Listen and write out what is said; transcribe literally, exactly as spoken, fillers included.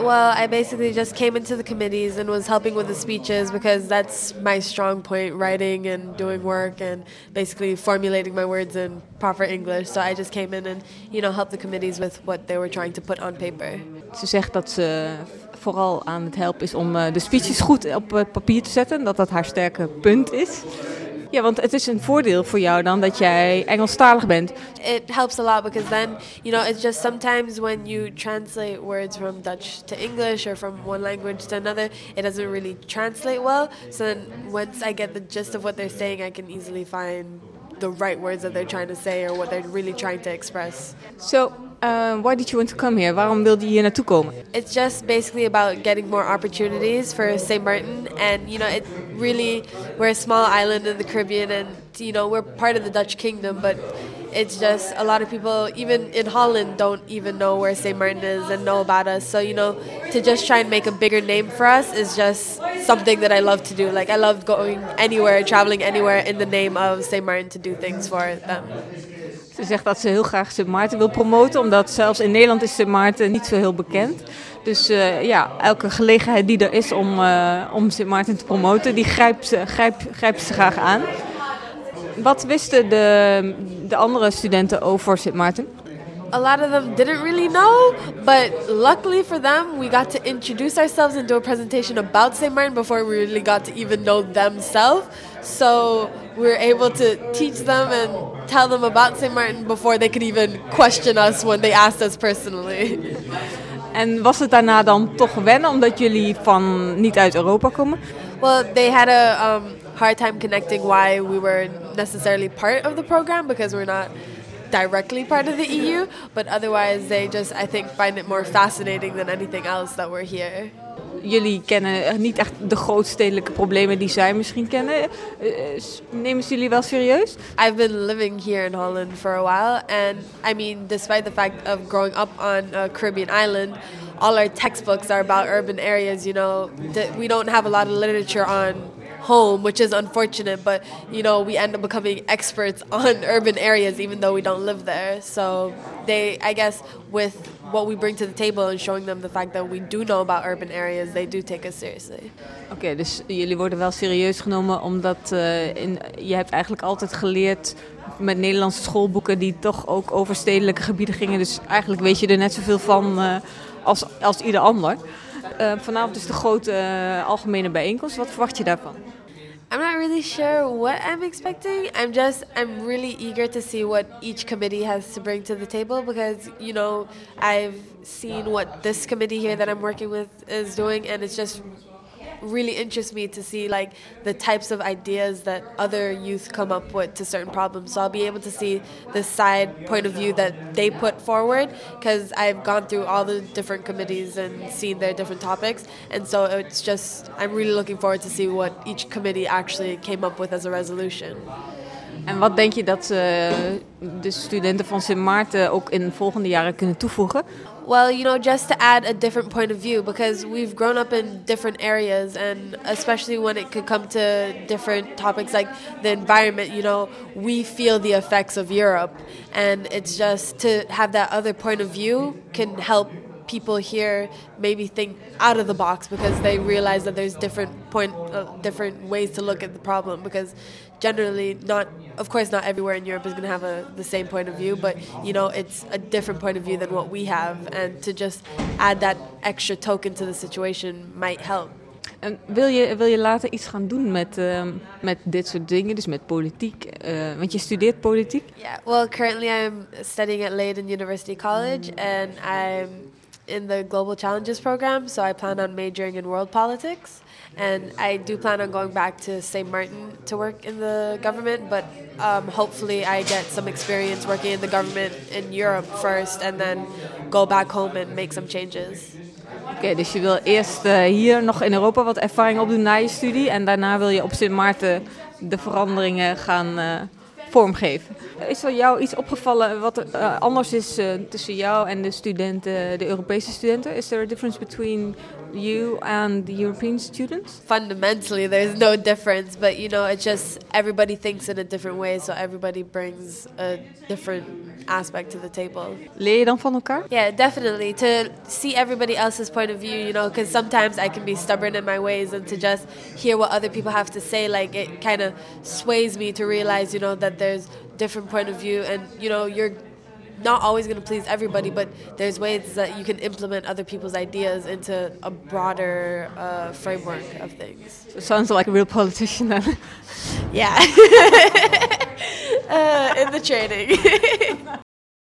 Well, I basically just came into the committees and was helping with the speeches because that's my strong point, writing and doing work and basically formulating my words in proper English. So I just came in and, you know, helped the committees with what they were trying to put on paper. Ze zegt dat ze vooral aan het helpen is om de speeches goed op het papier te zetten. En dat dat haar sterke punt is. Ja, want het is een voordeel voor jou dan dat jij Engelstalig bent. It helps a lot because then, you know, it's just sometimes when you translate words from Dutch to English or from one language to another, it doesn't really translate well. So then once I get the gist of what they're saying, I can easily find the right words that they're trying to say or what they're really trying to express. So, uh, why did you want to come here? Waarom wilde je hier naartoe komen? It's just basically about getting more opportunities for Saint Martin, and you know, it really, we're a small island in the Caribbean, and you know, we're part of the Dutch kingdom, but it's just a lot of people, even in Holland, don't even know where Saint Martin is and know about us. So, you know, to just try and make a bigger name for us is just something that I love to do. Like, I love going anywhere, traveling anywhere in the name of Saint Martin to do things for them. Ze zegt dat ze heel graag Sint Maarten wil promoten, omdat zelfs in Nederland is Sint Maarten niet zo heel bekend. Dus uh, ja, elke gelegenheid die er is om, uh, om Sint Maarten te promoten, die grijpt ze, grijp, grijpt ze graag aan. Wat wisten de, de andere studenten over Sint Maarten? A lot of them didn't really know, but luckily for them, we got to introduce ourselves and do a presentation about Saint Martin before we really got to even know themselves. So we were able to teach them and tell them about Saint Martin before they could even question us when they asked us personally. En was het daarna dan toch wennen, omdat jullie van niet uit Europa komen? Well, they had a um, hard time connecting why we were necessarily part of the program because we're not directly part of the E U, but otherwise they just, I think, find it more fascinating than anything else that we're here. Jullie kennen niet echt de grootstedelijke problemen die zij misschien kennen. Nemen ze jullie wel serieus? I've been living here in Holland for a while, and I mean, despite the fact of growing up on a Caribbean island, all our textbooks are about urban areas, you know. We don't have a lot of literature on home, which is unfortunate, but you know, we end up becoming experts on urban areas even though we don't live there. So they, I guess, with what we bring to the table and showing them the fact that we do know about urban areas, they do take us seriously. Oké, okay, dus jullie worden wel serieus genomen omdat uh, in, je hebt eigenlijk altijd geleerd met Nederlandse schoolboeken die toch ook over stedelijke gebieden gingen. Dus eigenlijk weet je er net zoveel van uh, als, als ieder ander. Uh, vanavond is de grote uh, algemene bijeenkomst. Wat verwacht je daarvan? I'm not really sure what I'm expecting. I'm just, I'm really eager to see what each committee has to bring to the table because, you know, I've seen what this committee here that I'm working with is doing, and it's just really interests me to see like the types of ideas that other youth come up with to certain problems. So I'll be able to see the side point of view that they put forward because I've gone through all the different committees and seen their different topics. And so it's just, I'm really looking forward to see what each committee actually came up with as a resolution. En wat denk je dat uh, de studenten van Sint Maarten ook in volgende jaren kunnen toevoegen? Well, you know, just to add a different point of view, because we've grown up in different areas, and especially when it could come to different topics like the environment, you know, we feel the effects of Europe, and it's just to have that other point of view can help people here maybe think out of the box because they realize that there's different point, uh, different ways to look at the problem. Because generally, not, of course, not everywhere in Europe is going to have a, the same point of view, but you know, it's a different point of view than what we have, and to just add that extra token to the situation might help. En wil je, wil je later iets gaan doen met, uh, met dit soort dingen, dus met politiek? Uh, want je studeert politiek? Yeah, well, currently I'm studying at Leiden University College, and I'm in the Global Challenges program, so I plan on majoring in world politics. And I do plan on going back to Saint Martin to work in the government, but um, hopefully I get some experience working in the government in Europe first and then go back home and make some changes. Oké, okay, dus je wil eerst uh, hier nog in Europa wat ervaring opdoen na je studie en daarna wil je op Sint Maarten de veranderingen gaan uh, vormgeven. Is er jou iets opgevallen wat er uh, anders is uh, tussen jou en de studenten, de Europese studenten? Is there a difference between you and the European students? Fundamentally, there's no difference, but you know, it's just everybody thinks in a different way, so everybody brings a different aspect to the table. Leer je dan van elkaar? Yeah, definitely. To see everybody else's point of view, you know, because sometimes I can be stubborn in my ways, and to just hear what other people have to say, like it kind of sways me to realize, you know, that there's different point of view, and you know, you're not always going to please everybody, but there's ways that you can implement other people's ideas into a broader uh, framework of things. So sounds like a real politician then. Yeah. uh, in the training.